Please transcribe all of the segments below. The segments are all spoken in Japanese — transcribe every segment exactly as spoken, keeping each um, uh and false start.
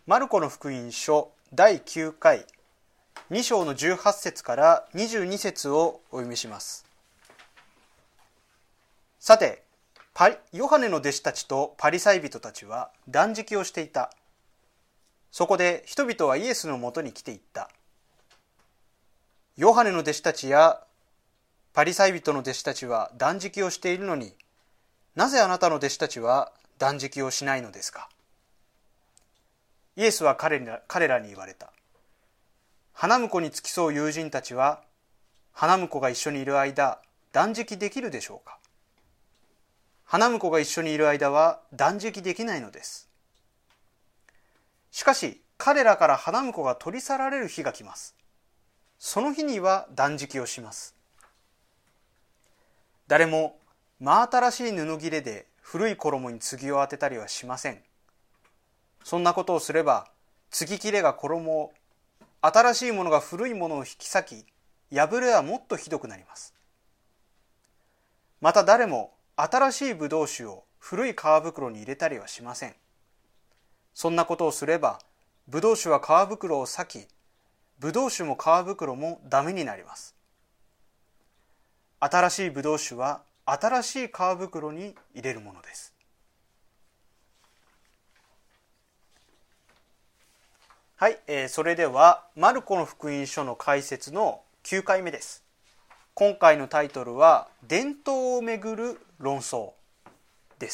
マルコの福音書だいきゅうかいに章のじゅうはち節からにじゅうに節をお読みします。さて、パリヨハネの弟子たちとパリサイ人たちは断食をしていた。そこで人々はイエスのもとに来ていった。ヨハネの弟子たちやパリサイ人の弟子たちは断食をしているのに、なぜあなたの弟子たちは断食をしないのですか。イエスは彼ら、彼らに言われた。花婿に付き添う友人たちは、花婿が一緒にいる間、断食できるでしょうか。花婿が一緒にいる間は断食できないのです。しかし、彼らから花婿が取り去られる日が来ます。その日には断食をします。誰も真新しい布切れで古い衣に継ぎを当てたりはしません。そんなことをすれば、継ぎ切れが衣を、新しいものが古いものを引き裂き、破れはもっとひどくなります。また誰も新しいブドウ酒を古い皮袋に入れたりはしません。そんなことをすれば、ブドウ酒は皮袋を裂き、ブドウ酒も皮袋もダメになります。新しいブドウ酒は新しい皮袋に入れるものです。はい、えー、それではマルコの福音書の解説のきゅうかいめです。今回のタイトルは伝統をめぐる論争です。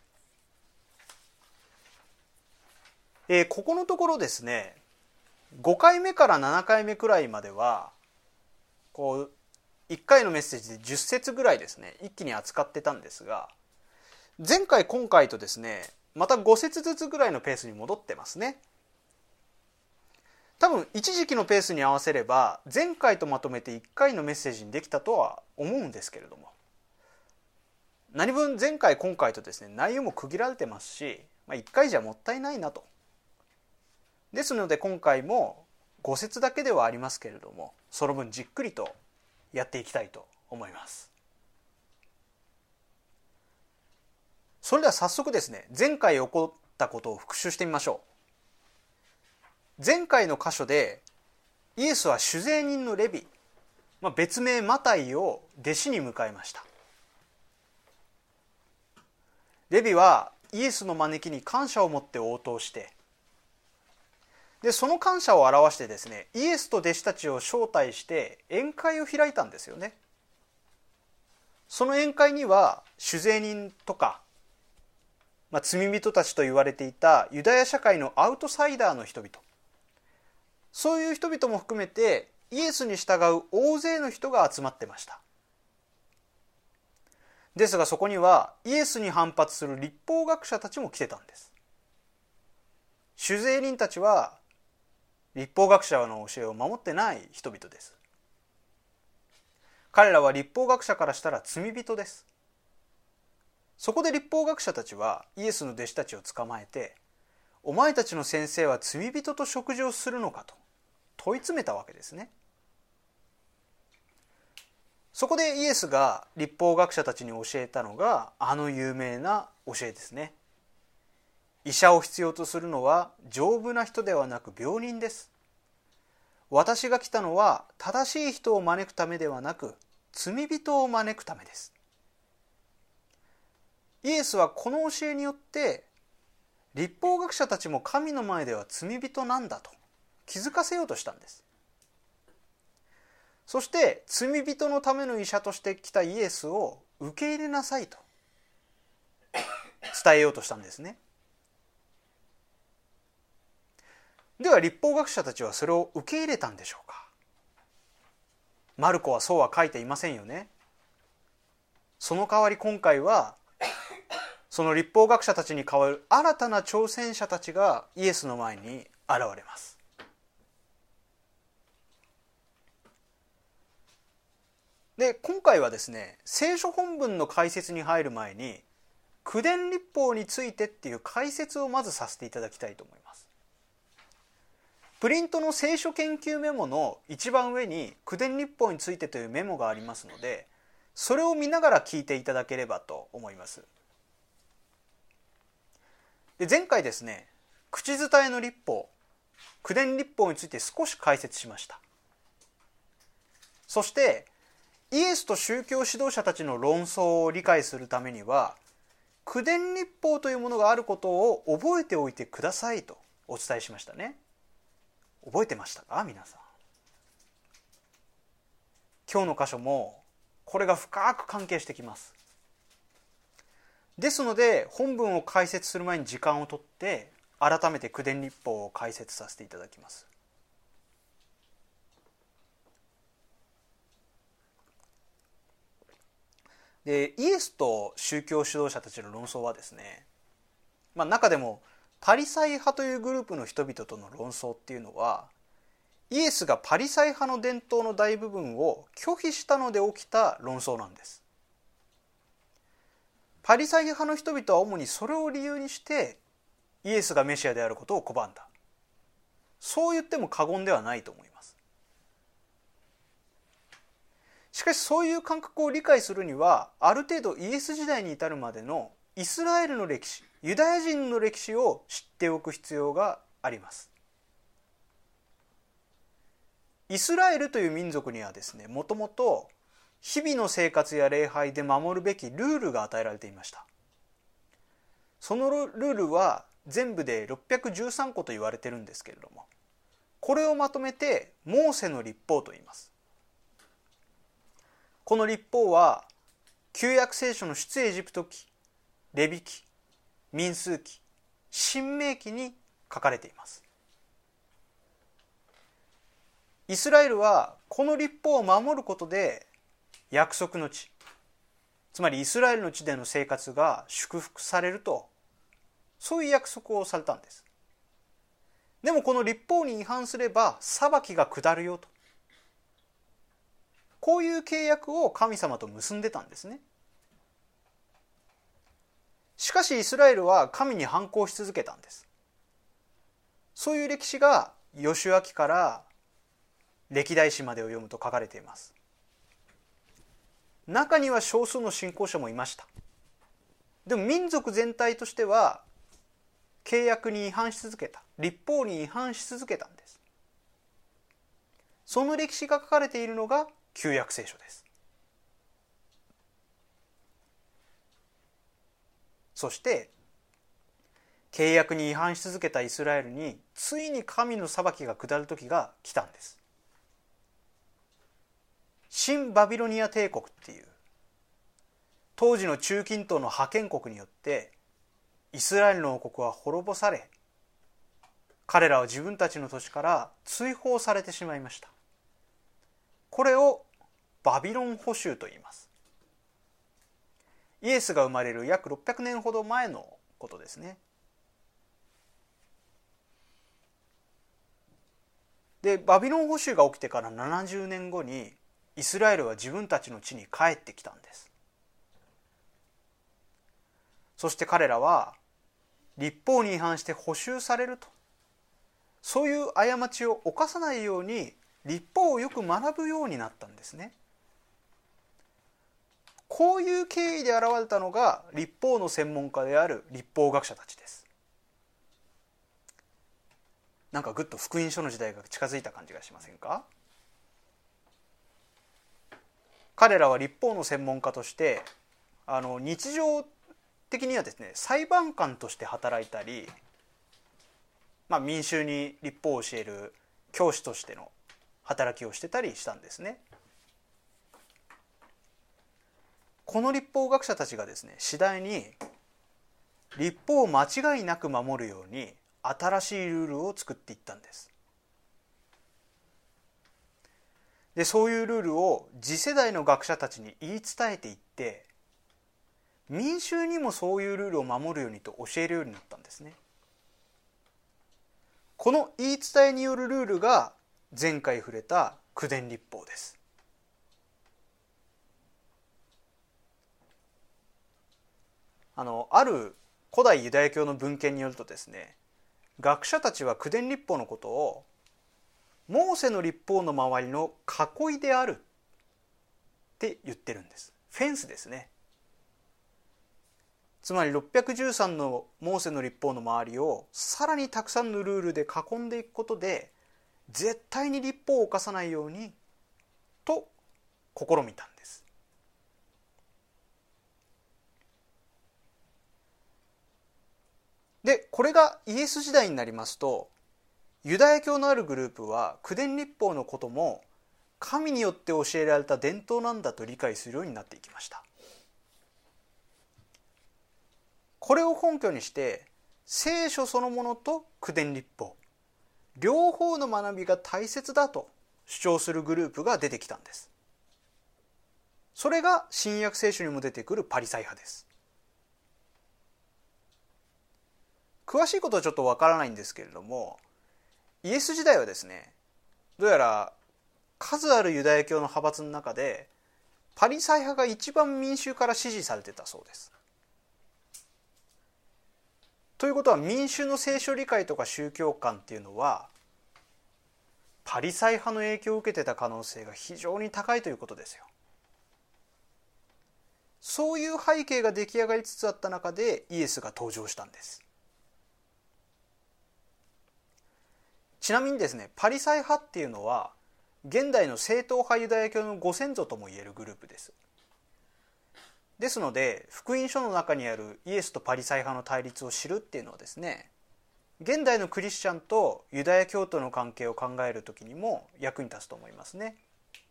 えー、ここのところですね、ごかいめからななかいめくらいまではこういっかいのメッセージでじゅっ節ぐらいですね、一気に扱ってたんですが、前回今回とですね、またご節ずつぐらいのペースに戻ってますね。多分一時期のペースに合わせれば前回とまとめていっかいのメッセージにできたとは思うんですけれども、何分前回今回とですね、内容も区切られてますし、まあ、いっかいじゃもったいないなと。ですので今回もご節だけではありますけれども、その分じっくりとやっていきたいと思います。それでは早速ですね、前回起こったことを復習してみましょう。前回の箇所でイエスは酒税人のレビ、まあ、別名マタイを弟子に迎えました。レビはイエスの招きに感謝を持って応答して、でその感謝を表してですね、イエスと弟子たちを招待して宴会を開いたんですよね。その宴会には酒税人とか、まあ、罪人たちと言われていたユダヤ社会のアウトサイダーの人々、そういう人々も含めてイエスに従う大勢の人が集まってました。ですがそこにはイエスに反発する律法学者たちも来てたんです。酒税人たちは律法学者の教えを守ってない人々です。彼らは律法学者からしたら罪人です。そこで律法学者たちはイエスの弟子たちを捕まえて、お前たちの先生は罪人と食事をするのかと問い詰めたわけですね。そこでイエスが律法学者たちに教えたのがあの有名な教えですね。医者を必要とするのは丈夫な人ではなく病人です。私が来たのは正しい人を招くためではなく罪人を招くためです。イエスはこの教えによって律法学者たちも神の前では罪人なんだと気づかせようとしたんです。そして罪人のための医者として来たイエスを受け入れなさいと伝えようとしたんですね。では律法学者たちはそれを受け入れたんでしょうか。マルコはそうは書いていませんよね。その代わり今回はその律法学者たちに代わる新たな挑戦者たちがイエスの前に現れます。で今回はですね、聖書本文の解説に入る前に九伝律法についてっていう解説をまずさせていただきたいと思います。プリントの聖書研究メモの一番上に九伝律法についてというメモがありますので、それを見ながら聞いていただければと思います。で前回ですね、 口伝えの律法、口伝律法について少し解説しました。そしてイエスと宗教指導者たちの論争を理解するためには、口伝律法というものがあることを覚えておいてくださいとお伝えしましたね。覚えてましたか皆さん。今日の箇所もこれが深く関係してきます。ですので本文を解説する前に時間をとって改めて口伝律法を解説させていただきます。でイエスと宗教指導者たちの論争はですね、まあ、中でもパリサイ派というグループの人々との論争っていうのは、イエスがパリサイ派の伝統の大部分を拒否したので起きた論争なんです。パリサイ派の人々は主にそれを理由にしてイエスがメシアであることを拒んだ。そう言っても過言ではないと思います。しかしそういう感覚を理解するには、ある程度イエス時代に至るまでのイスラエルの歴史、ユダヤ人の歴史を知っておく必要があります。イスラエルという民族にはですね、もともと日々の生活や礼拝で守るべきルールが与えられていました。そのルールは全部でろっぴゃくじゅうさんこと言われてるんですけれども、これをまとめてモーセの律法と言います。この律法は旧約聖書の出エジプト記、レビ記、民数記、申命記に書かれています。イスラエルはこの律法を守ることで約束の地、つまりイスラエルの地での生活が祝福されると、そういう約束をされたんです。でもこの律法に違反すれば裁きが下るよと、こういう契約を神様と結んでたんですね。しかしイスラエルは神に反抗し続けたんです。そういう歴史がヨシュア記から歴代史までを読むと書かれています。中には少数の信仰者もいました。でも民族全体としては契約に違反し続けた、律法に違反し続けたんです。その歴史が書かれているのが旧約聖書です。そして契約に違反し続けたイスラエルについに神の裁きが下る時が来たんです。新バビロニア帝国っていう当時の中近東の覇権国によってイスラエルの王国は滅ぼされ、彼らは自分たちの土地から追放されてしまいました。これをバビロン捕囚と言います。イエスが生まれる約ろっぴゃくねんほど前のことですね。でバビロン捕囚が起きてからななじゅうねんごにイスラエルは自分たちの地に帰ってきたんです。そして彼らは律法に違反して捕囚されると、そういう過ちを犯さないように律法をよく学ぶようになったんですね。こういう経緯で現れたのが律法の専門家である律法学者たちです。なんかぐっと福音書の時代が近づいた感じがしませんか？彼らは律法の専門家としてあの日常的にはですね、裁判官として働いたり、まあ、民衆に律法を教える教師としての働きをしてたりしたんですね。この律法学者たちがですね、次第に律法を間違いなく守るように新しいルールを作っていったんです。でそういうルールを次世代の学者たちに言い伝えていって、民衆にもそういうルールを守るようにと教えるようになったんですね。この言い伝えによるルールが前回触れた口伝律法です。あのある古代ユダヤ教の文献によるとですね、学者たちは口伝律法のことをモーセの律法の周りの囲いであるって言ってるんです。フェンスですね。 つまりろっぴゃくじゅうさんのモーセの律法の周りをさらにたくさんのルールで囲んでいくことで、絶対に律法を犯さないようにと試みたんです。で、これがイエス時代になりますと、ユダヤ教のあるグループは九伝律法のことも神によって教えられた伝統なんだと理解するようになっていきました。これを根拠にして聖書そのものと九伝律法両方の学びが大切だと主張するグループが出てきたんです。それが新約聖書にも出てくるパリサイ派です。詳しいことはちょっとわからないんですけれども、イエス時代はですね、どうやら数あるユダヤ教の派閥の中でパリサイ派が一番民衆から支持されてたそうです。ということは、民衆の聖書理解とか宗教観っていうのはパリサイ派の影響を受けてた可能性が非常に高いということですよ。そういう背景が出来上がりつつあった中でイエスが登場したんです。ちなみにですね、パリサイ派っていうのは現代の正統派ユダヤ教のご先祖ともいえるグループです。ですので、福音書の中にあるイエスとパリサイ派の対立を知るっていうのはですね、現代のクリスチャンとユダヤ教徒の関係を考えるときにも役に立つと思いますね。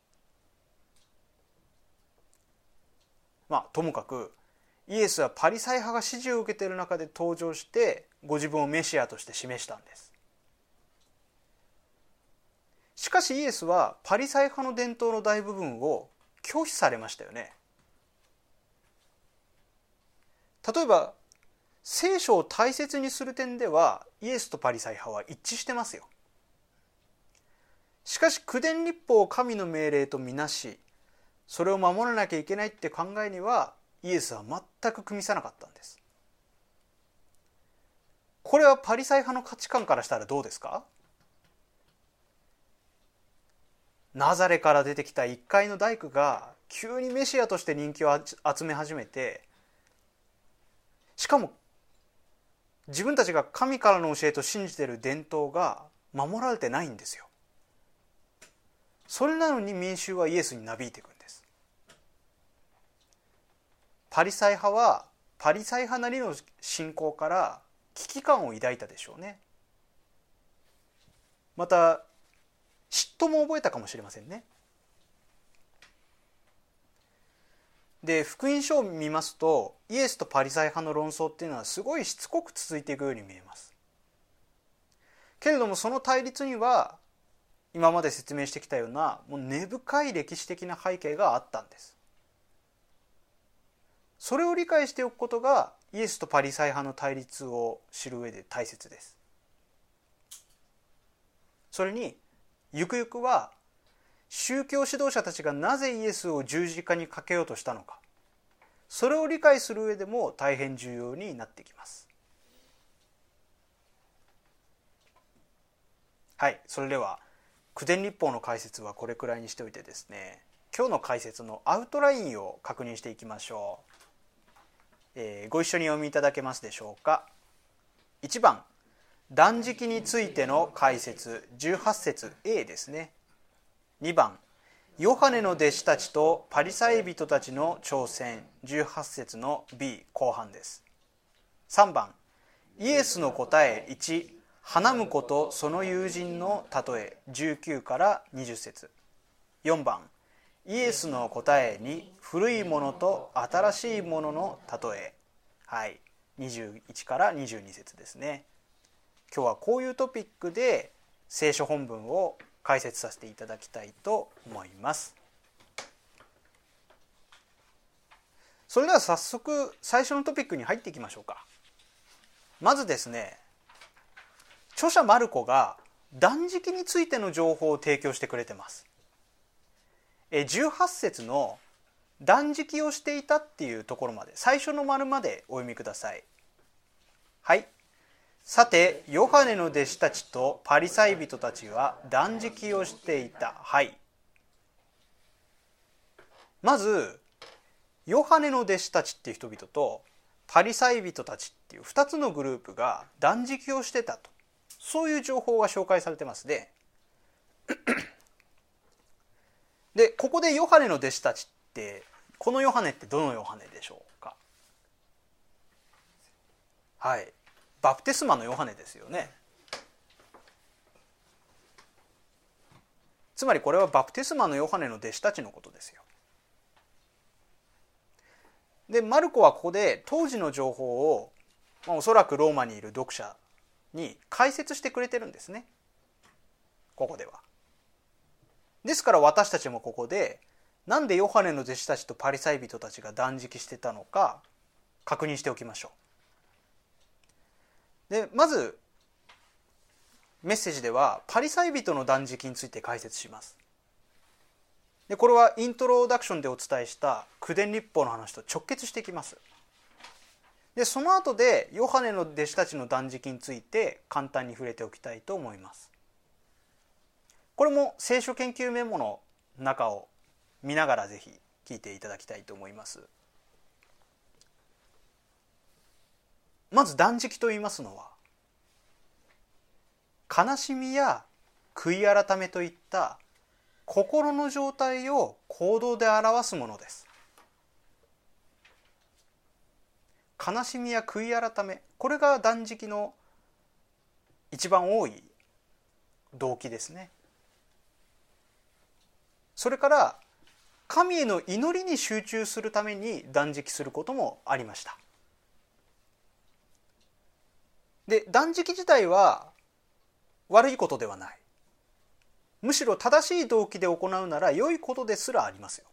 まあともかくイエスはパリサイ派が支持を受けている中で登場してご自分をメシアとして示したんです。しかしイエスはパリサイ派の伝統の大部分を拒否されましたよね。例えば聖書を大切にする点ではイエスとパリサイ派は一致してますよ。しかし九伝律法を神の命令とみなし、それを守らなきゃいけないって考えにはイエスは全く組みさなかったんです。これはパリサイ派の価値観からしたらどうですか？ナザレから出てきた一介の大工が急にメシアとして人気を集め始めて、しかも自分たちが神からの教えと信じている伝統が守られてないんですよ。それなのに民衆はイエスになびいていくんです。パリサイ派はパリサイ派なりの信仰から危機感を抱いたでしょうね。また嫉妬も覚えたかもしれませんね。で、福音書を見ますとイエスとパリサイ派の論争っていうのはすごいしつこく続いていくように見えます。けれどもその対立には今まで説明してきたようなもう根深い歴史的な背景があったんです。それを理解しておくことがイエスとパリサイ派の対立を知る上で大切です。それにゆくゆくは宗教指導者たちがなぜイエスを十字架にかけようとしたのか、それを理解する上でも大変重要になってきます。はい、それでは九伝律法の解説はこれくらいにしておいてですね、今日の解説のアウトラインを確認していきましょう。えー、ご一緒に読みいただけますでしょうか。いちばん、断食についての解説じゅうはち節 A ですね。にばん、ヨハネの弟子たちとパリサイ人たちの挑戦じゅうはち節の B 後半です。さんばん、イエスの答えいち、花婿とその友人の例えじゅうきゅうからにじゅう節。よんばん、イエスの答えに古いものと新しいものの例え、はい、にじゅういちからにじゅうに節ですね。今日はこういうトピックで聖書本文を解説させていただきたいと思います。それでは早速最初のトピックに入っていきましょうか。まずですね、著者マルコが断食についての情報を提供してくれてます。じゅうはち節の断食をしていたっていうところまで、最初の丸までお読みください。はい。さてヨハネの弟子たちとパリサイ人たちは断食をしていた。はい。まずヨハネの弟子たちっていう人々とパリサイ人たちっていうふたつのグループが断食をしてたと、そういう情報が紹介されてますね。でここでヨハネの弟子たちって、このヨハネってどのヨハネでしょうか。はい、バプテスマのヨハネですよね。つまりこれはバプテスマのヨハネの弟子たちのことですよ。でマルコはここで当時の情報を、まあ、おそらくローマにいる読者に解説してくれてるんですね、ここでは。ですから私たちもここでなんでヨハネの弟子たちとパリサイ人たちが断食してたのか確認しておきましょう。でまずメッセージではパリサイ人の断食について解説します。でこれはイントロダクションでお伝えした九伝律法の話と直結してきます。でその後でヨハネの弟子たちの断食について簡単に触れておきたいと思います。これも聖書研究メモの中を見ながらぜひ聞いていただきたいと思います。まず断食と言いますのは、悲しみや悔い改めといった心の状態を行動で表すものです。悲しみや悔い改め、これが断食の一番多い動機ですね。それから神への祈りに集中するために断食することもありました。で断食自体は悪いことではない。むしろ正しい動機で行うなら良いことですらありますよ。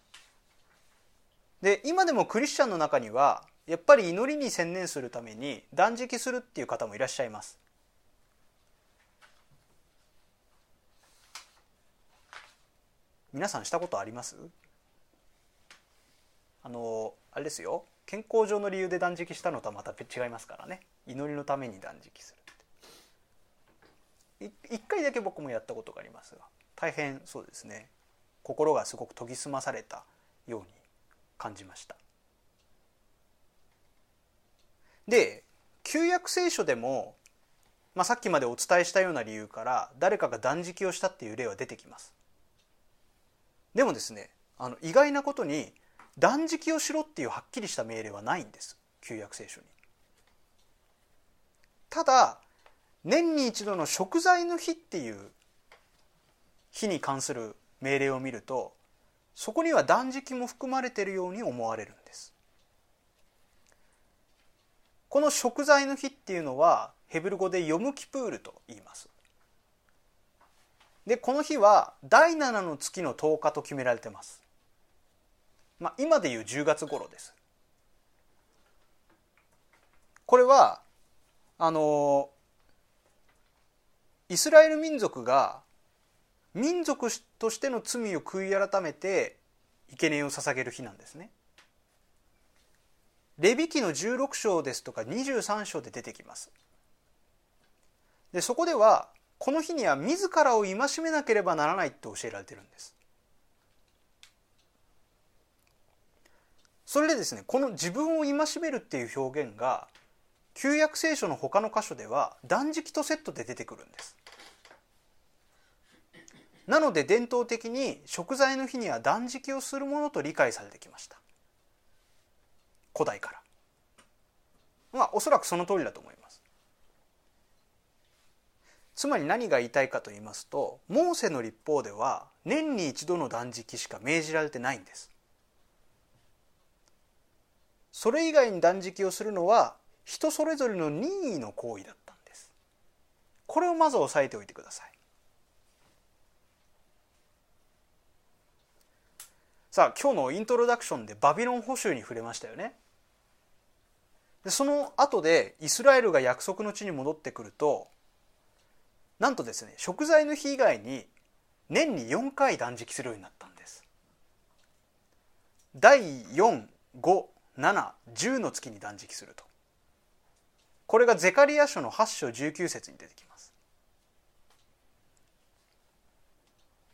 で今でもクリスチャンの中にはやっぱり祈りに専念するために断食するっていう方もいらっしゃいます。皆さんしたことあります？あのあれですよ、健康上の理由で断食したのとはまた違いますからね。祈りのために断食するって一回だけ僕もやったことがありますが、大変そうですね、心がすごく研ぎ澄まされたように感じました。で旧約聖書でも、まあ、さっきまでお伝えしたような理由から誰かが断食をしたっていう例は出てきます。でもですね、あの意外なことに断食をしろっていうはっきりした命令はないんです、旧約聖書に。ただ年に一度の贖罪の日っていう日に関する命令を見ると、そこには断食も含まれているように思われるんです。この贖罪の日っていうのはヘブル語でヨムキプールと言います。でこの日はだいななの月のとおかと決められています。まあ、今でいうじゅうがつ頃です。これはあのイスラエル民族が民族としての罪を悔い改めて生贄を捧げる日なんですね。レビ記のじゅうろく章ですとかにじゅうさん章で出てきます。でそこではこの日には自らを戒めなければならないと教えられているんです。それでですね、この自分を戒めるっていう表現が旧約聖書の他の箇所では断食とセットで出てくるんです。なので伝統的に贖罪の日には断食をするものと理解されてきました、古代から。まあおそらくその通りだと思います。つまり何が言いたいかと言いますと、モーセの律法では年に一度の断食しか命じられてないんです。それ以外に断食をするのは人それぞれの任意の行為だったんです。これをまず押さえておいてください。さあ今日のイントロダクションでバビロン捕囚に触れましたよね。でその後でイスラエルが約束の地に戻ってくると、なんとですね、贖罪の日以外に年によんかい断食するようになったんです。だいよん、ご、なな、じゅうの月に断食すると。これがゼカリア書のはち章じゅうきゅう節に出てきます。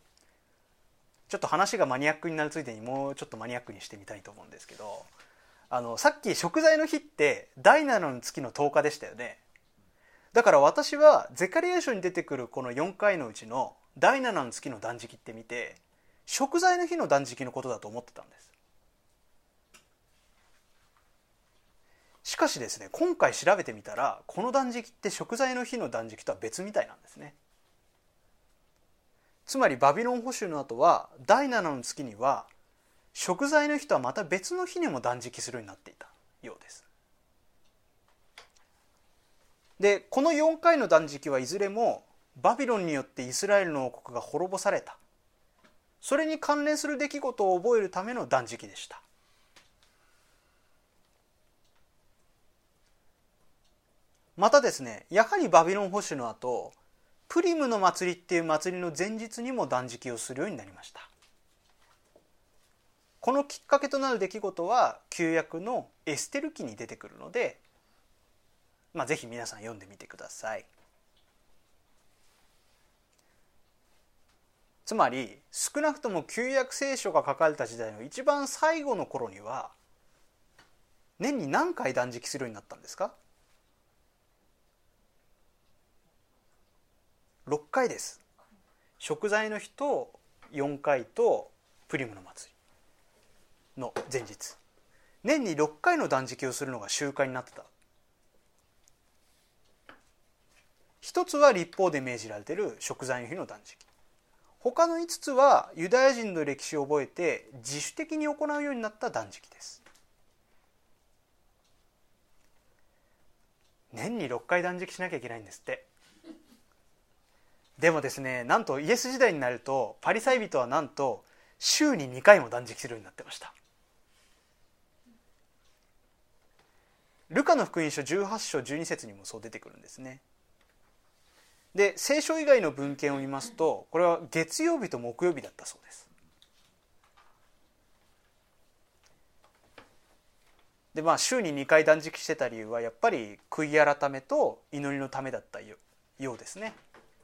ちょっと話がマニアックになるついでにもうちょっとマニアックにしてみたいと思うんですけど、 あのさっき食材の日ってだいななの月のとおかでしたよね。だから私はゼカリア書に出てくるこのよんかいのうちのだいななの月の断食って見て、食材の日の断食のことだと思ってたんです。しかしですね、今回調べてみたらこの断食って食材の日の断食とは別みたいなんですね。つまりバビロン捕囚の後はだいななの月には食材の日とはまた別の日にも断食するようになっていたようです。でこのよんかいの断食はいずれもバビロンによってイスラエルの王国が滅ぼされた、それに関連する出来事を覚えるための断食でした。またですね、やはりバビロン捕囚の後、プリムの祭りっていう祭りの前日にも断食をするようになりました。このきっかけとなる出来事は旧約のエステル記に出てくるので、まあ、ぜひ皆さん読んでみてください。つまり少なくとも旧約聖書が書かれた時代の一番最後の頃には年に何回断食するようになったんですか？ろっかいです。食材の日とよんかいとプリムの祭りの前日、年にろっかいの断食をするのが習慣になってた。一つは律法で命じられている食材の日の断食、他のいつつはユダヤ人の歴史を覚えて自主的に行うようになった断食です。年にろっかい断食しなきゃいけないんですって。でもですね、なんとイエス時代になるとパリサイ人はなんと週ににかいも断食するようになってました。ルカの福音書じゅうはちしょじゅうにせつにもそう出てくるんですね。で聖書以外の文献を見ますと、これは月曜日と木曜日だったそうです。でまあ週ににかい断食してた理由はやっぱり悔い改めと祈りのためだったようですね。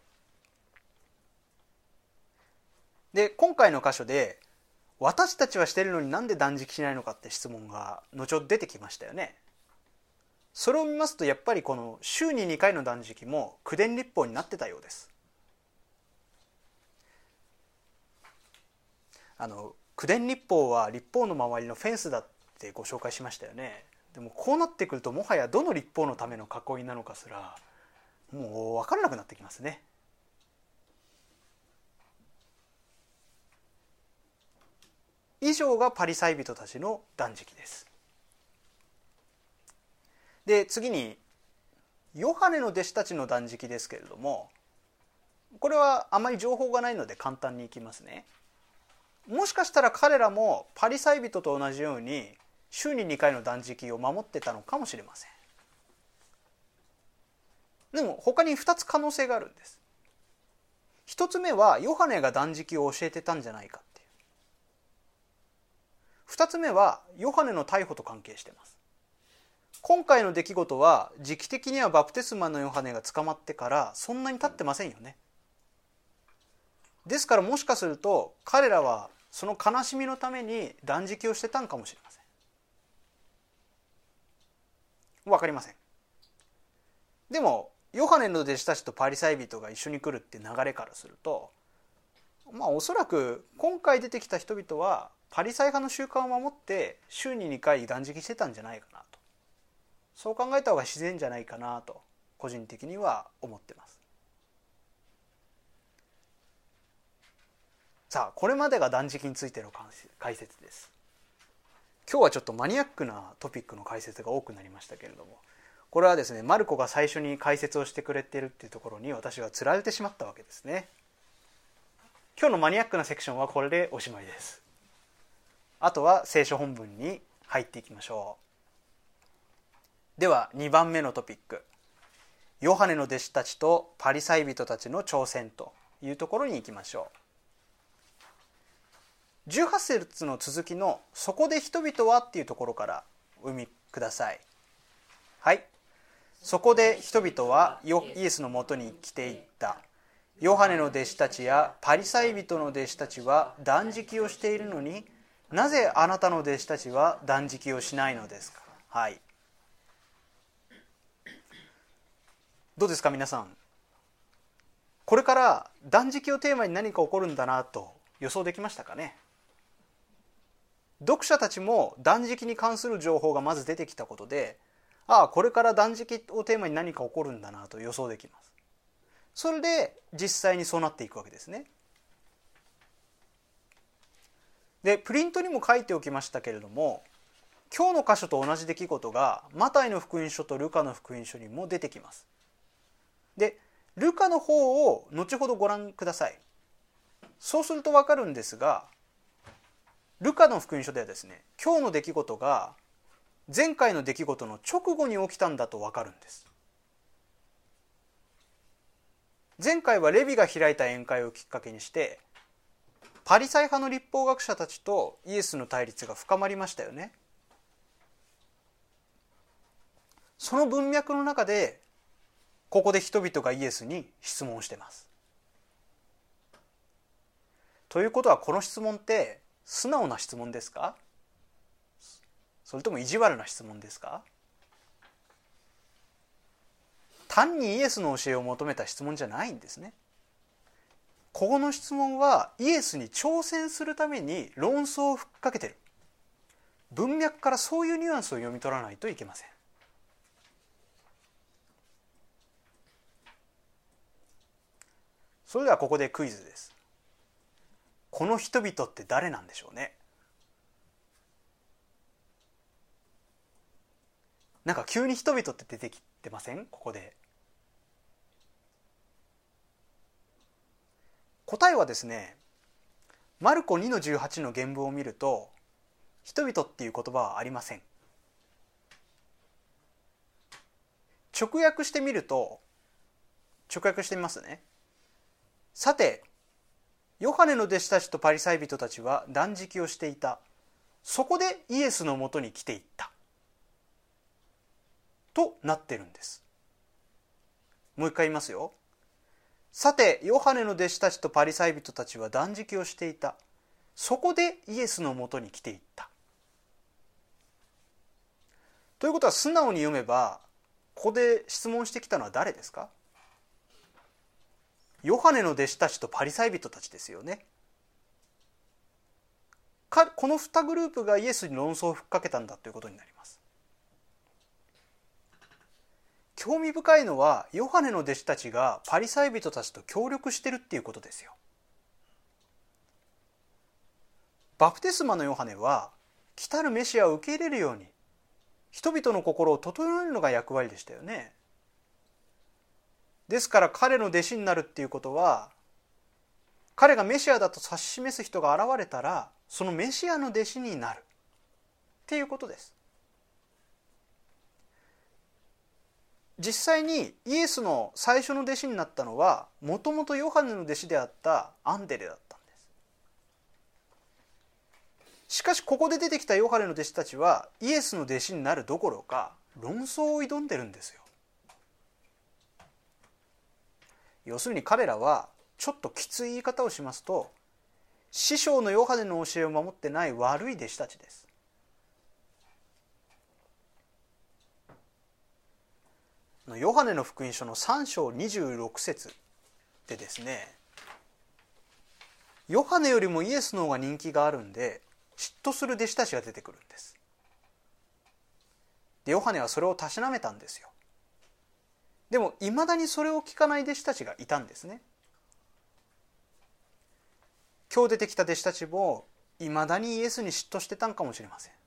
で今回の箇所で私たちはしてるのになんで断食しないのかって質問が後ほど出てきましたよね。それを見ますとやっぱりこの週ににかいの断食も九伝律法になってたようです。あの九伝律法は律法の周りのフェンスだってご紹介しましたよね。でもこうなってくるともはやどの律法のための囲いなのかすらもう分からなくなってきますね。以上がパリサイ人たちの断食です。で次にヨハネの弟子たちの断食ですけれども、これはあまり情報がないので簡単にいきますね。もしかしたら彼らもパリサイ人と同じように週ににかいの断食を守ってたのかもしれません。でも他にふたつ可能性があるんです。ひとつめはヨハネが断食を教えてたんじゃないかっていう。ふたつめはヨハネの逮捕と関係しています。今回の出来事は時期的にはバプテスマのヨハネが捕まってからそんなに経ってませんよね。ですからもしかすると彼らはその悲しみのために断食をしてたんかもしれません。分かりません。でもヨハネの弟子たちとパリサイ人が一緒に来るって流れからすると、まあおそらく今回出てきた人々はパリサイ派の習慣を守って週ににかい断食してたんじゃないかなと、そう考えた方が自然じゃないかなと個人的には思ってます。さあこれまでが断食についての解説です。今日はちょっとマニアックなトピックの解説が多くなりましたけれども、これはですねマルコが最初に解説をしてくれているっていうところに私はつられてしまったわけですね。今日のマニアックなセクションはこれでおしまいです。あとは聖書本文に入っていきましょう。ではにばんめのトピック、ヨハネの弟子たちとパリサイ人たちの挑戦というところに行きましょう。じゅうはち節の続きのそこで人々はっていうところからお読みください。はい。そこで人々はイエスのもとに来ていった。ヨハネの弟子たちやパリサイ人の弟子たちは断食をしているのになぜあなたの弟子たちは断食をしないのですか。はい。どうですか皆さん。これから断食をテーマに何か起こるんだなと予想できましたかね。読者たちも断食に関する情報がまず出てきたことで、ああこれから断食をテーマに何か起こるんだなと予想できます。それで実際にそうなっていくわけですね。でプリントにも書いておきましたけれども、今日の箇所と同じ出来事がマタイの福音書とルカの福音書にも出てきます。でルカの方を後ほどご覧ください。そうすると分かるんですが、ルカの福音書ではですね、今日の出来事が前回の出来事の直後に起きたんだと分かるんです。前回はレビが開いた宴会をきっかけにしてパリサイ派の律法学者たちとイエスの対立が深まりましたよね。その文脈の中でここで人々がイエスに質問しています。ということはこの質問って素直な質問ですか？それとも意地悪な質問ですか？単にイエスの教えを求めた質問じゃないんですね。ここの質問はイエスに挑戦するために論争をふっかけている。文脈からそういうニュアンスを読み取らないといけません。それではここでクイズです。この人々って誰なんでしょうね。なんか急に人々って出てきてません？ここで。答えはですね、マルコにのじゅうはちの原文を見ると人々っていう言葉はありません。直訳してみると、直訳してみますね。さてヨハネの弟子たちとパリサイ人たちは断食をしていた。そこでイエスのもとに来ていったとなってるんです。もう一回言いますよ。さてヨハネの弟子たちとパリサイ人たちは断食をしていた。そこでイエスのもとに来ていった。ということは素直に読めば、ここで質問してきたのは誰ですか？ヨハネの弟子たちとパリサイ人たちですよね。このにグループがイエスに論争をふっかけたんだということになります。興味深いのはヨハネの弟子たちがパリサイ人たちと協力してるっていうことですよ。バプテスマのヨハネは来たるメシアを受け入れるように人々の心を整えるのが役割でしたよね。ですから彼の弟子になるっていうことは、彼がメシアだと指し示す人が現れたらそのメシアの弟子になるっていうことです。実際にイエスの最初の弟子になったのはもともとヨハネの弟子であったアンデレだったんです。しかしここで出てきたヨハネの弟子たちはイエスの弟子になるどころか論争を挑んでるんですよ。要するに彼らはちょっときつい言い方をしますと、師匠のヨハネの教えを守ってない悪い弟子たちです。ヨハネの福音書のさん章にじゅうろく節でですね、ヨハネよりもイエスの方が人気があるんで嫉妬する弟子たちが出てくるんです。でヨハネはそれをたしなめたんですよ。でもいまだにそれを聞かない弟子たちがいたんですね。今日出てきた弟子たちもいまだにイエスに嫉妬してたんかもしれません。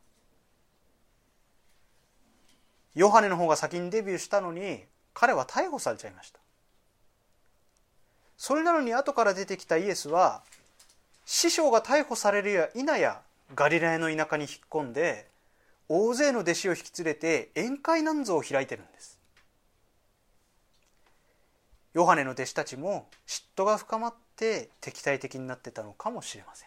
ヨハネの方が先にデビューしたのに彼は逮捕されちゃいました。それなのに後から出てきたイエスは師匠が逮捕されるや否やガリラヤの田舎に引っ込んで大勢の弟子を引き連れて宴会なんぞを開いてるんです。ヨハネの弟子たちも嫉妬が深まって敵対的になってたのかもしれません。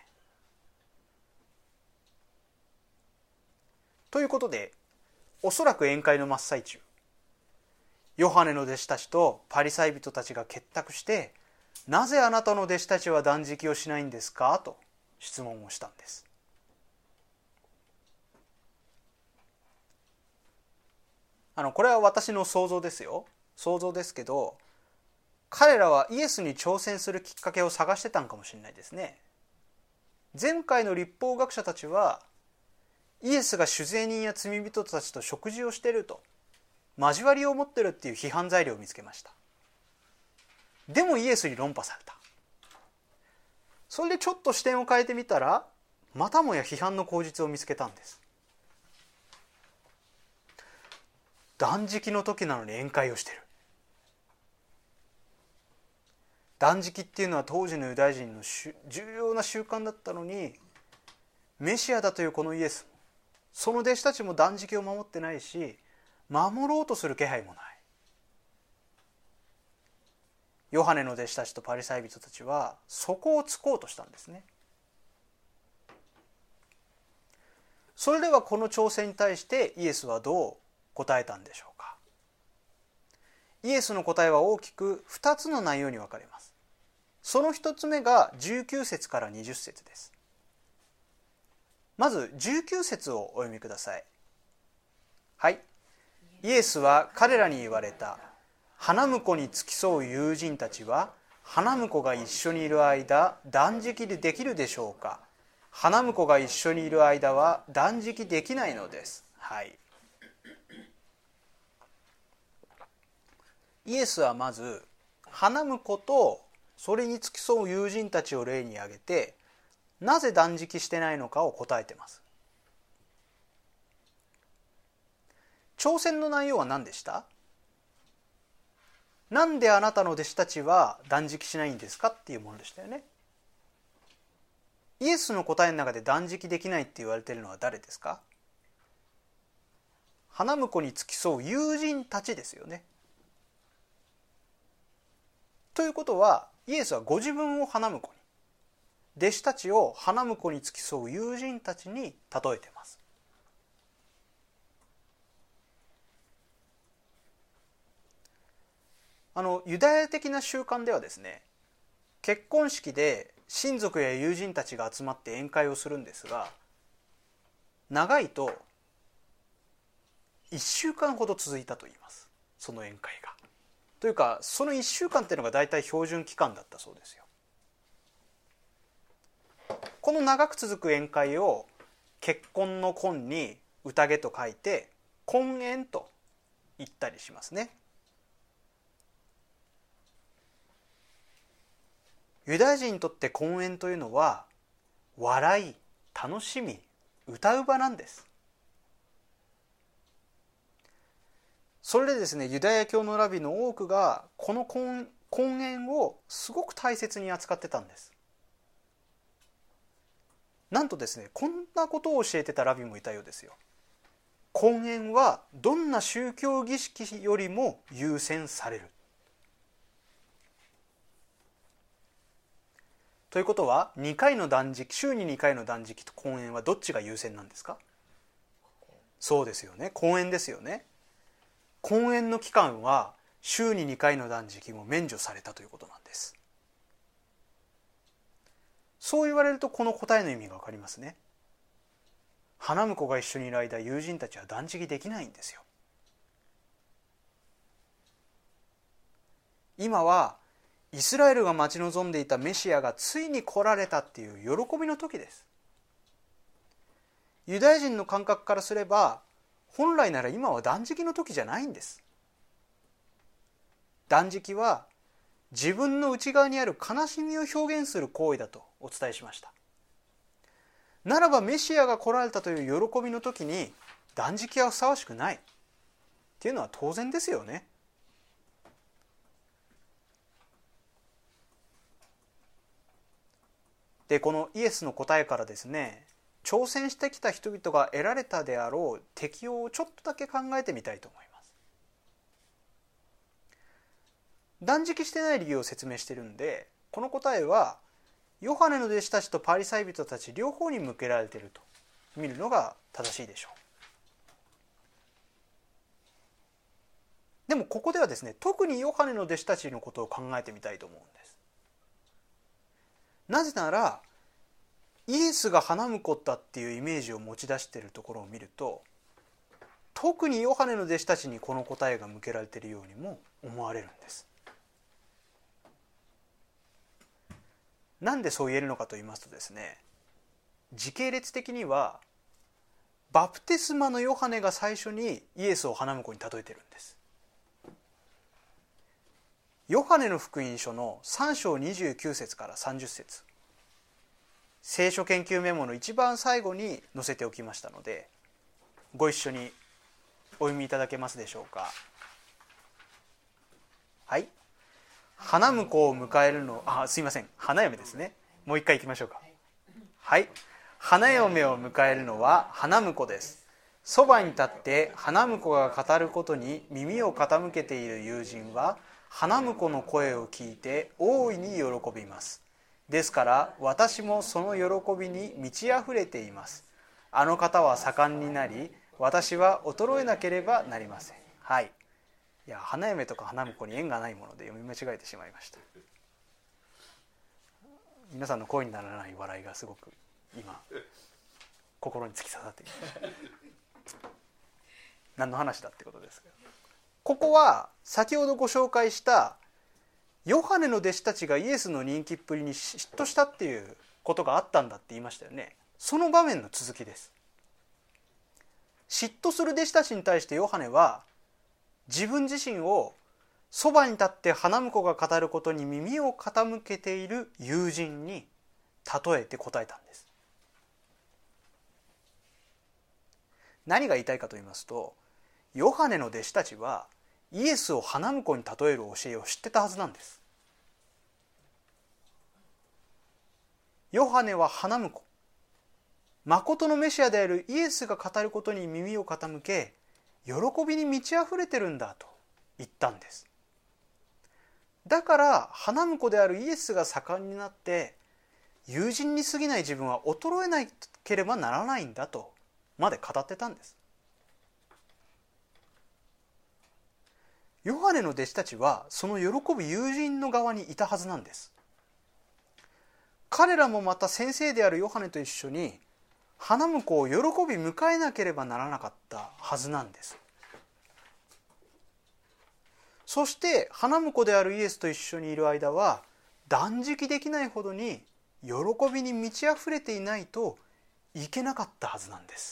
ということでおそらく宴会の真っ最中、ヨハネの弟子たちとパリサイ人たちが結託して、なぜあなたの弟子たちは断食をしないんですかと質問をしたんです。 あのこれは私の想像ですよ。想像ですけど、彼らはイエスに挑戦するきっかけを探してたんかもしれないですね。前回の律法学者たちはイエスが酒税人や罪人たちと食事をしていると、交わりを持ってるっていう批判材料を見つけました。でもイエスに論破された。それでちょっと視点を変えてみたら、またもや批判の口実を見つけたんです。断食の時なのに宴会をしている。断食っていうのは当時のユダヤ人の重要な習慣だったのに、メシアだというこのイエスも、その弟子たちも断食を守ってないし、守ろうとする気配もない。ヨハネの弟子たちとパリサイ人たちはそこを突こうとしたんですね。それではこの挑戦に対してイエスはどう答えたんでしょうか。イエスの答えは大きくふたつの内容に分かれます。そのひとつめがじゅうきゅう節からにじゅっ節です。まずじゅうきゅう節をお読みください。はい。イエスは彼らに言われた。花婿に付き添う友人たちは花婿が一緒にいる間断食でできるでしょうか。花婿が一緒にいる間は断食できないのです。はい。イエスはまず花婿とそれに付き添う友人たちを例に挙げて、なぜ断食してないのかを答えています。挑戦の内容は何でした？なんであなたの弟子たちは断食しないんですかっていうものでしたよね。イエスの答えの中で断食できないって言われているのは誰ですか？花婿に付き添う友人たちですよね。ということはイエスはご自分を花婿に、弟子たちを花婿に付き添う友人たちに例えています。あのユダヤ的な習慣ではですね、結婚式で親族や友人たちが集まって宴会をするんですが、長いといっしゅうかんほど続いたといいます、その宴会が。というかそのいっしゅうかんっていうのが大体標準期間だったそうですよ。この長く続く宴会を結婚の婚に宴と書いて婚宴と言ったりしますね。ユダヤ人にとって婚宴というのは笑い、楽しみ、歌う場なんです。それでですね、ユダヤ教のラビの多くがこの婚宴をすごく大切に扱ってたんです。なんとですね、こんなことを教えてたラビもいたようですよ。婚宴はどんな宗教儀式よりも優先される。ということはにかいの断食、週ににかいの断食と婚宴はどっちが優先なんですか？そうですよね、婚宴ですよね。婚宴の期間は週ににかいの断食も免除されたということなんです。そう言われるとこの答えの意味が分かりますね。花婿が一緒にいる間、友人たちは断食できないんですよ。今はイスラエルが待ち望んでいたメシアがついに来られたっていう喜びの時です。ユダヤ人の感覚からすれば、本来なら今は断食の時じゃないんです。断食は自分の内側にある悲しみを表現する行為だとお伝えしました。ならばメシアが来られたという喜びの時に断食はふさわしくないっていうのは当然ですよね。で、このイエスの答えからですね、挑戦してきた人々が得られたであろう適応をちょっとだけ考えてみたいと思います。断食してない理由を説明してるんで、この答えはヨハネの弟子たちとパリサイ人たち両方に向けられていると見るのが正しいでしょう。でもここではですね、特にヨハネの弟子たちのことを考えてみたいと思うんです。なぜならイエスが花婿だっていうイメージを持ち出しているところを見ると、 特にヨハネの弟子たちにこの答えが向けられているようにも思われるんです。なんでそう言えるのかと言いますとですね、時系列的にはバプテスマのヨハネが最初にイエスを花婿に例えているんです。ヨハネの福音書のさん章にじゅうきゅう節からさんじゅう節、聖書研究メモの一番最後に載せておきましたので、ご一緒にお読みいただけますでしょうか。はい。花婿を迎えるの、あ、すいません、花嫁ですね。もう一回いきましょうか。はい。花嫁を迎えるのは花婿です。そばに立って花婿が語ることに耳を傾けている友人は、花婿の声を聞いて大いに喜びます。ですから私もその喜びに満ち溢れています。あの方は盛んになり、私は衰えなければなりません。はい。いや、花嫁とか花婿に縁がないもので読み間違えてしまいました。皆さんの声にならない笑いがすごく今心に突き刺さっています。何の話だってことですけど、ここは先ほどご紹介したヨハネの弟子たちがイエスの人気っぷりに嫉妬したっていうことがあったんだって言いましたよね。その場面の続きです。嫉妬する弟子たちに対してヨハネは自分自身をそばに立って花婿が語ることに耳を傾けている友人に例えて答えたんです。何が言いたいかと言いますと、ヨハネの弟子たちはイエスを花婿に例える教えを知ってたはずなんです。ヨハネは花婿、誠のメシアであるイエスが語ることに耳を傾け、喜びに満ち溢れてるんだと言ったんです。だから花婿であるイエスが盛んになって、友人に過ぎない自分は衰えなければならないんだとまで語ってたんです。ヨハネの弟子たちはその喜ぶ友人の側にいたはずなんです。彼らもまた先生であるヨハネと一緒に花婿を喜び迎えなければならなかったはずなんです。そして花婿であるイエスと一緒にいる間は断食できないほどに喜びに満ち溢れていないといけなかったはずなんです。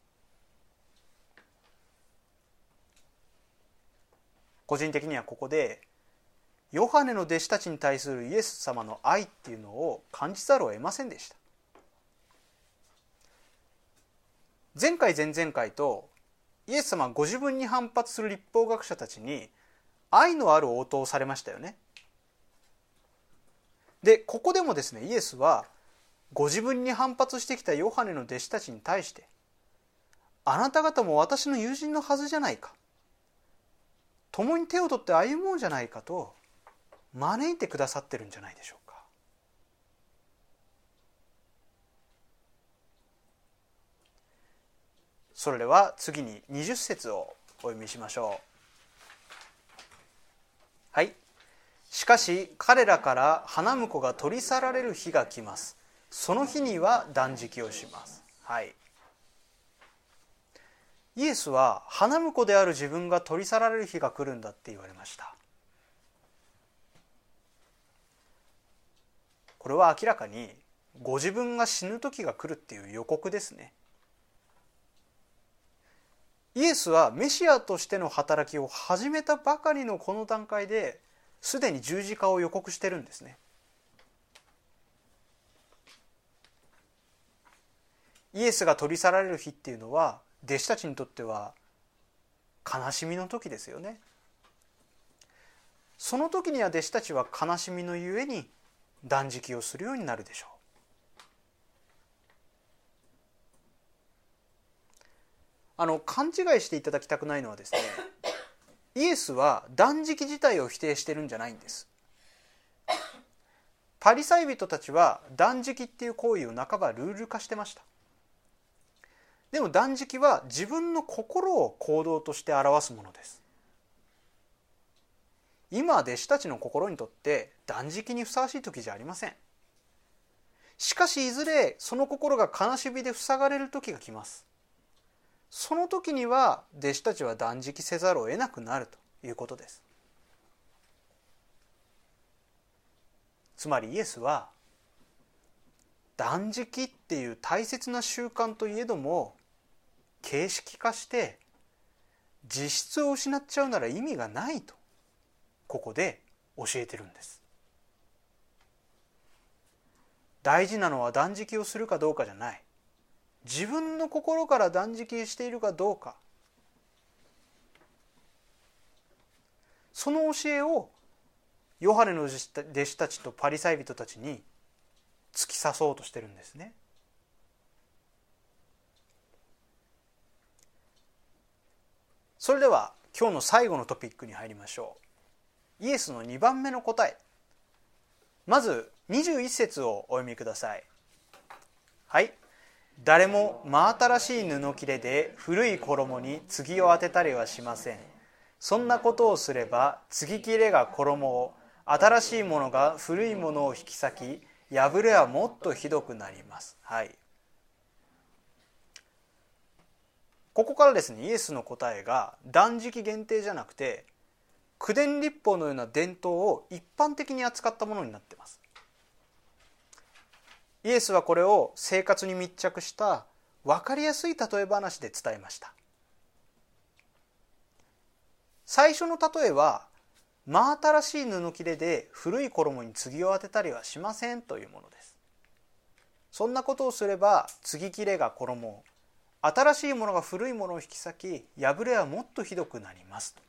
個人的にはここでヨハネの弟子たちに対するイエス様の愛っていうのを感じざるを得ませんでした。前回前々回とイエス様はご自分に反発する律法学者たちに愛のある応答をされましたよね。で、ここでもですね、イエスはご自分に反発してきたヨハネの弟子たちに対して、あなた方も私の友人のはずじゃないか、共に手を取って歩もうじゃないかと招いてくださってるんじゃないでしょうか。それでは次ににじゅっ節をお読みしましょう。はい。しかし彼らから花婿が取り去られる日が来ます。その日には断食をします。はい。イエスは花婿である自分が取り去られる日が来るんだって言われました。これは明らかにご自分が死ぬ時が来るっていう予告ですね。イエスはメシアとしての働きを始めたばかりのこの段階ですでに十字架を予告してるんですね。イエスが取り去られる日っていうのは弟子たちにとっては悲しみの時ですよね。その時には弟子たちは悲しみのゆえに断食をするようになるでしょう。あの勘違いしていただきたくないのはですね、イエスは断食自体を否定してるんじゃないんです。パリサイ人たちは断食っていう行為を半ばルール化してました。でも断食は自分の心を行動として表すものです。今弟子たちの心にとって断食にふさわしい時じゃありません。しかしいずれその心が悲しみで塞がれる時が来ます。 その時には弟子たちは断食せざるを得なくなるということです。つまりイエスは断食っていう大切な習慣といえども形式化して実質を失っちゃうなら意味がないとここで教えてるんです。大事なのは断食をするかどうかじゃない。自分の心から断食しているかどうか。その教えをヨハネの弟子たちとパリサイ人たちに突き刺そうとしてるんですね。それでは今日の最後のトピックに入りましょう。イエスのにばんめの答え。まずにじゅういっ節をお読みください。はい。誰も真新しい布切れで古い衣に継を当てたりはしません。そんなことをすれば継ぎ切れが衣を、新しいものが古いものを引き裂き、破れはもっとひどくなります。はい。ここからですね、イエスの答えが断食限定じゃなくて九伝律法のような伝統を一般的に扱ったものになっています。イエスはこれを生活に密着した分かりやすい例え話で伝えました。最初の例えは真新しい布切れで古い衣に継を当てたりはしませんというものです。そんなことをすれば継ぎ切れが衣を、新しいものが古いものを引き裂き、破れはもっとひどくなりますと。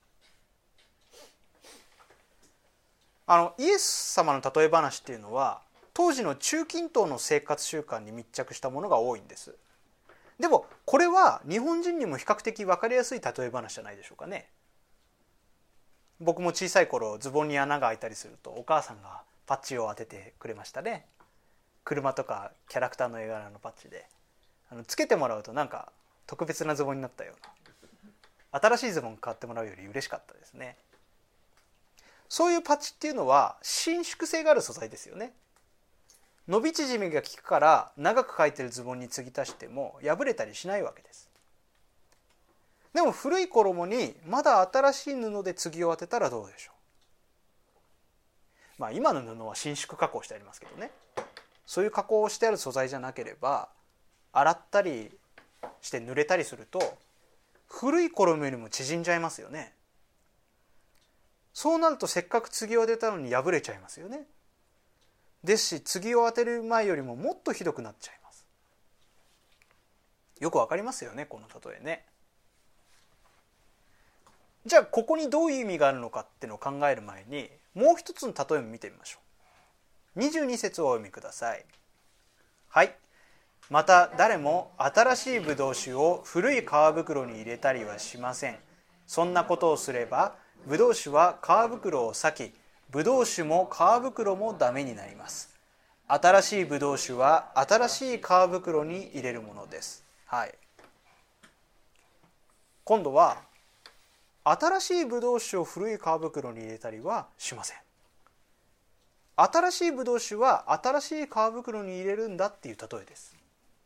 あのイエス様の例え話っていうのは当時の中近東の生活習慣に密着したものが多いんです。でもこれは日本人にも比較的分かりやすい例え話じゃないでしょうかね。僕も小さい頃ズボンに穴が開いたりするとお母さんがパッチを当ててくれましたね。車とかキャラクターの絵柄のパッチであのつけてもらうとなんか特別なズボンになったような、新しいズボン買ってもらうより嬉しかったですね。そういうパッチっていうのは伸縮性がある素材ですよね。伸び縮みが効くから長く履いてるズボンに継ぎ足しても破れたりしないわけです。でも古い衣にまだ新しい布で継ぎを当てたらどうでしょう。まあ今の布は伸縮加工してありますけどね、そういう加工をしてある素材じゃなければ洗ったりして濡れたりすると古い衣よりも縮んじゃいますよね。そうなるとせっかく継ぎを当てたのに破れちゃいますよね。ですし継ぎを当てる前よりももっとひどくなっちゃいます。よくわかりますよね、この例えね。じゃあここにどういう意味があるのかっていうのを考える前にもう一つの例えも見てみましょう。にじゅうに節をお読みください。はい。また誰も新しいブドウ酒を古い皮袋に入れたりはしません。そんなことをすればブドウ酒は皮袋を裂き、ブドウ酒も皮袋もダメになります。新しいブドウ酒は新しい皮袋に入れるものです。はい。今度は新しいブドウ酒を古い皮袋に入れたりはしません。新しいブドウ酒は新しい皮袋に入れるんだっていう例えです。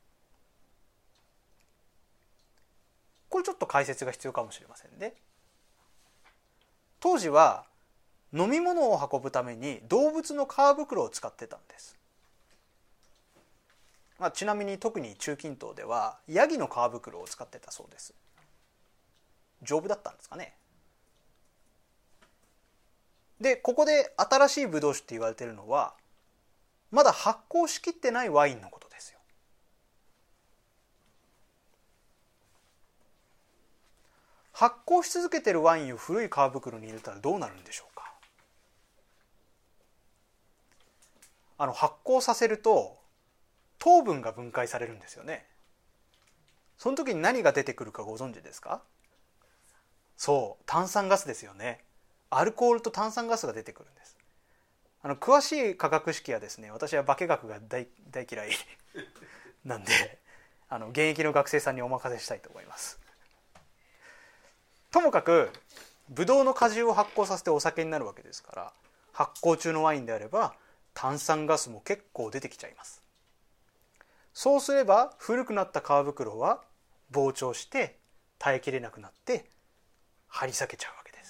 これちょっと解説が必要かもしれませんね。当時は飲み物を運ぶために動物の皮袋を使ってたんです。まあ、ちなみに特に中近東ではヤギの皮袋を使ってたそうです。丈夫だったんですかね。でここで新しいブドウ酒って言われているのはまだ発酵しきってないワインのことですよ。発酵し続けているワインを古い皮袋に入れたらどうなるんでしょうか。あの発酵させると糖分が分解されるんですよね。その時に何が出てくるかご存知ですか。そう、炭酸ガスですよね。アルコールと炭酸ガスが出てくるんです。あの詳しい化学式はですね、私は化学が 大, 大嫌いなんであの現役の学生さんにお任せしたいと思います。ともかくブドウの果汁を発酵させてお酒になるわけですから、発酵中のワインであれば炭酸ガスも結構出てきちゃいます。そうすれば古くなった皮袋は膨張して耐えきれなくなって張り裂けちゃうわけです。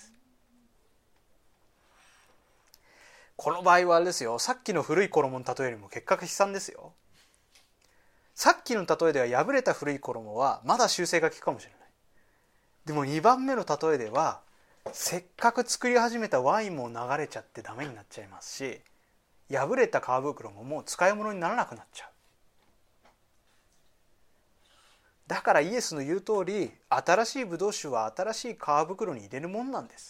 この場合はあれですよ、さっきの古い衣の例えよりも結果が悲惨ですよ。さっきの例えでは破れた古い衣はまだ修正が効くかもしれない。でもにばんめの例えではせっかく作り始めたワインも流れちゃってダメになっちゃいますし、破れた皮袋ももう使い物にならなくなっちゃう。だからイエスの言う通り、新しいブドウ酒は新しい皮袋に入れるもんなんです。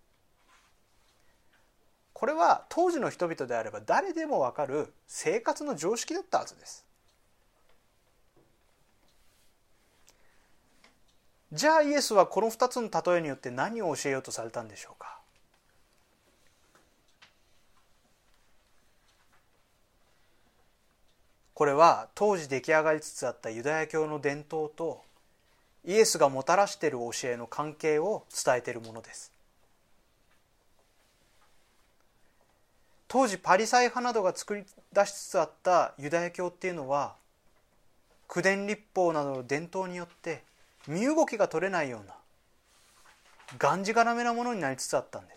これは当時の人々であれば誰でもわかる生活の常識だったはずです。じゃあイエスはこのふたつの例えによって何を教えようとされたんでしょうか。これは当時出来上がりつつあったユダヤ教の伝統とイエスがもたらしている教えの関係を伝えているものです。当時パリサイ派などが作り出しつつあったユダヤ教っていうのは、九伝律法などの伝統によって身動きが取れないようながんじがらめなものになりつつあったんです。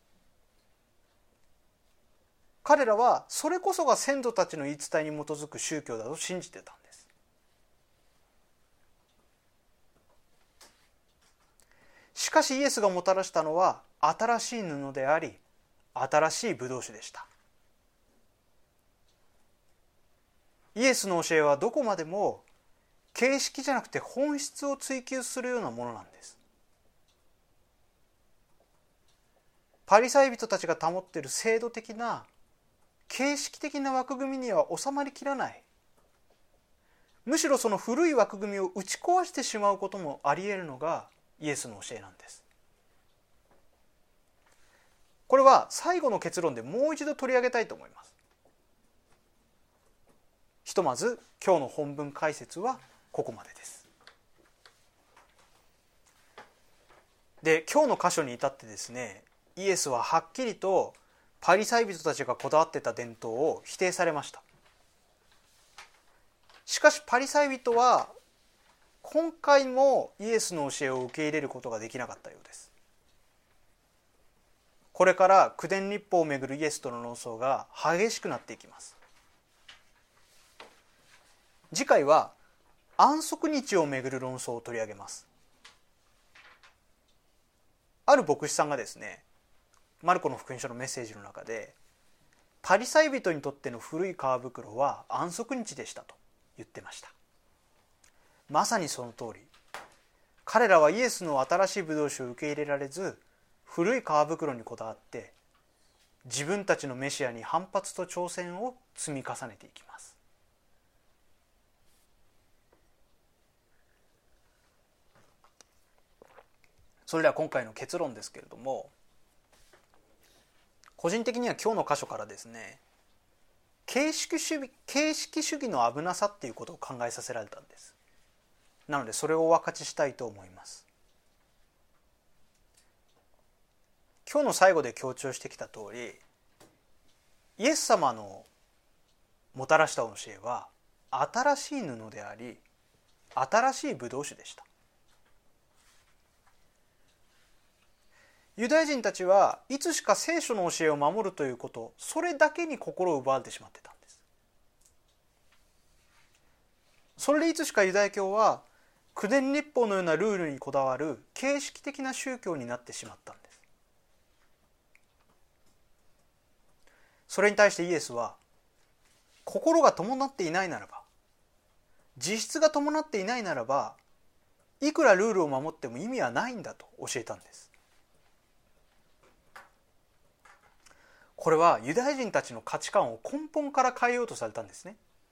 彼らはそれこそが先祖たちの言い伝えに基づく宗教だと信じてたんです。しかしイエスがもたらしたのは新しい布であり、新しいブドウ酒でした。イエスの教えはどこまでも形式じゃなくて本質を追求するようなものなんです。パリサイ人たちが保っている制度的な形式的な枠組みには収まりきらない、むしろその古い枠組みを打ち壊してしまうこともあり得るのがイエスの教えなんです。これは最後の結論でもう一度取り上げたいと思います。ひとまず今日の本文解説はここまでです。で、今日の箇所に至ってですね、イエスははっきりとパリサイ人たちがこだわってた伝統を否定されました。しかしパリサイ人は今回もイエスの教えを受け入れることができなかったようです。これから九伝律法をめぐるイエスとの論争が激しくなっていきます。次回は安息日をめぐる論争を取り上げます。ある牧師さんがですね、マルコの福音書のメッセージの中で、パリサイ人にとっての古い皮袋は安息日でしたと言ってました。まさにその通り、彼らはイエスの新しいブドウ酒を受け入れられず、古い皮袋にこだわって自分たちのメシアに反発と挑戦を積み重ねていきます。それでは今回の結論ですけれども、個人的には今日の箇所からですね、形式主義、形式主義の危なさっていうことを考えさせられたんです。なのでそれをお分かちしたいと思います。今日の最後で強調してきた通り、イエス様のもたらした教えは新しい布であり、新しいブドウ酒でした。ユダヤ人たちはいつしか聖書の教えを守るということ、それだけに心を奪われてしまってたんです。それでいつしかユダヤ教は九伝律法のようなルールにこだわる形式的な宗教になってしまったんです。それに対してイエスは、心が伴っていないならば、実質が伴っていないならば、いくらルールを守っても意味はないんだと教えたんです。これはユダヤ人たちの価値観を根本から変えようとされたんですね。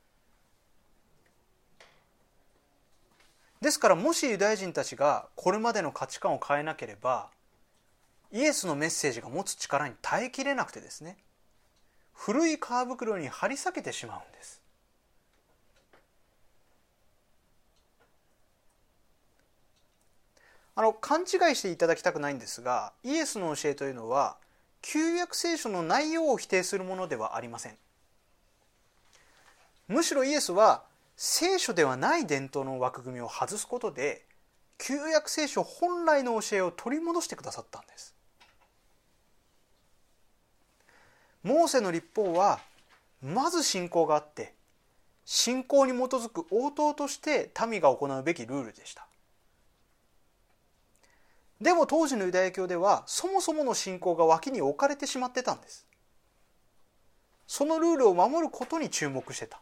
ですから、もしユダヤ人たちがこれまでの価値観を変えなければ、イエスのメッセージが持つ力に耐えきれなくてですね、古い皮袋に張り裂けてしまうんです。あの勘違いしていただきたくないんですが、イエスの教えというのは旧約聖書の内容を否定するものではありません。むしろイエスは聖書ではない伝統の枠組みを外すことで旧約聖書本来の教えを取り戻してくださったんです。モーセの律法はまず信仰があって、信仰に基づく応答として民が行うべきルールでした。でも当時のユダヤ教ではそもそもの信仰が脇に置かれてしまってたんです。そのルールを守ることに注目してた。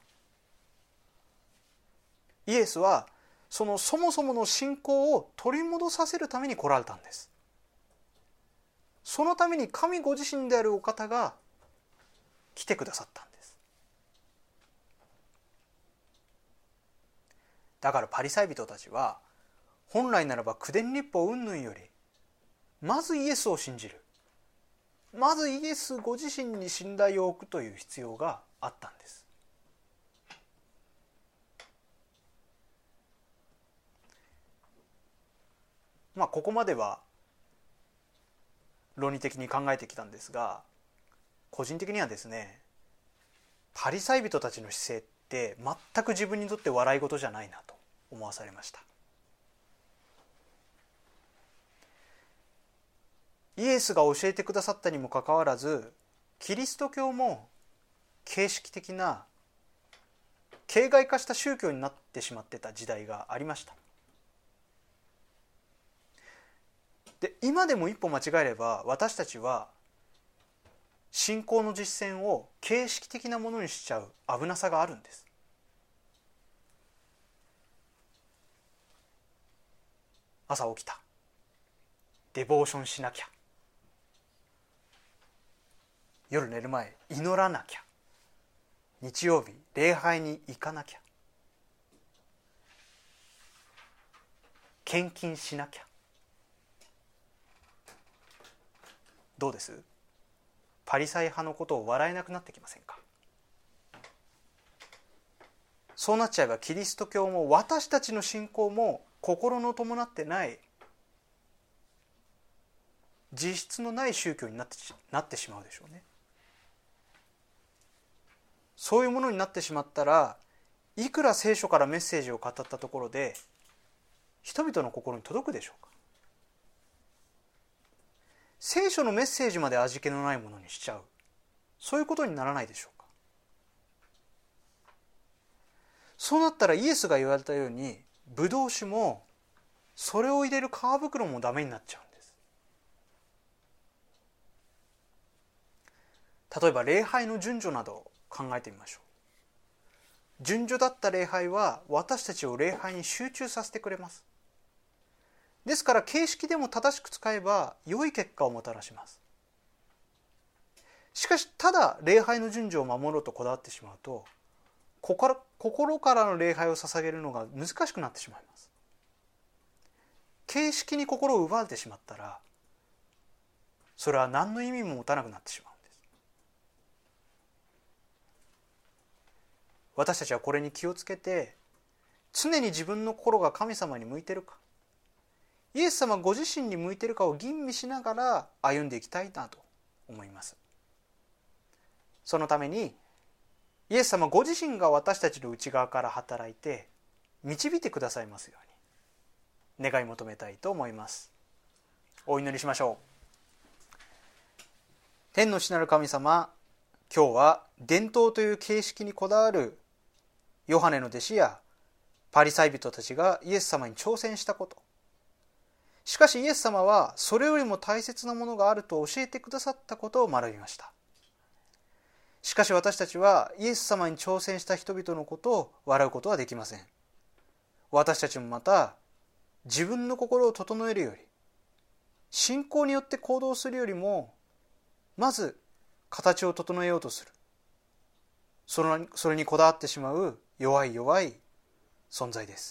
イエスはそのそもそもの信仰を取り戻させるために来られたんです。そのために神ご自身であるお方が来てくださったんです。だからパリサイ人たちは本来ならば九伝律法云々よりまずイエスを信じる、まずイエスご自身に信頼を置くという必要があったんです。まあここまでは論理的に考えてきたんですが、個人的にはですね、パリサイ人たちの姿勢って全く自分にとって笑い事じゃないなと思わされました。イエスが教えてくださったにもかかわらず、キリスト教も形式的な形骸化した宗教になってしまってた時代がありました。で、今でも一歩間違えれば私たちは信仰の実践を形式的なものにしちゃう危なさがあるんです。朝起きた、デボーションしなきゃ、夜寝る前祈らなきゃ、日曜日礼拝に行かなきゃ、献金しなきゃ。どうです？パリサイ派のことを笑えなくなってきませんか？そうなっちゃえばキリスト教も私たちの信仰も心の伴ってない実質のない宗教になって、なってしまうでしょうね。そういうものになってしまったら、いくら聖書からメッセージを語ったところで人々の心に届くでしょうか？聖書のメッセージまで味気のないものにしちゃう、そういうことにならないでしょうか？そうなったらイエスが言われたように、ブドウ酒もそれを入れる皮袋もダメになっちゃうんです。例えば礼拝の順序などを考えてみましょう。順序だった礼拝は私たちを礼拝に集中させてくれます。ですから形式でも正しく使えば良い結果をもたらします。しかし、ただ礼拝の順序を守ろうとこだわってしまうと、心心からの礼拝を捧げるのが難しくなってしまいます。形式に心を奪われてしまったら、それは何の意味も持たなくなってしまうんです。私たちはこれに気をつけて、常に自分の心が神様に向いているか、イエス様ご自身に向いているかを吟味しながら歩んでいきたいなと思います。そのためにイエス様ご自身が私たちの内側から働いて導いてくださいますように願い求めたいと思います。お祈りしましょう。天の父なる神様、今日は伝統という形式にこだわるヨハネの弟子やパリサイ人たちがイエス様に挑戦したこと、しかしイエス様はそれよりも大切なものがあると教えてくださったことを学びました。しかし私たちはイエス様に挑戦した人々のことを笑うことはできません。私たちもまた自分の心を整えるより、信仰によって行動するよりも、まず形を整えようとする、それそれにこだわってしまう弱い弱い存在です。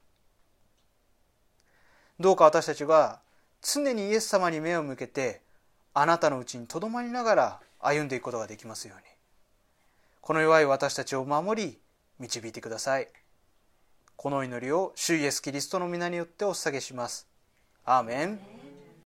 どうか私たちは常にイエス様に目を向けて、あなたのうちにとどまりながら歩んでいくことができますように、この弱い私たちを守り導いてください。この祈りを主イエスキリストの皆によってお捧げします。アーメン。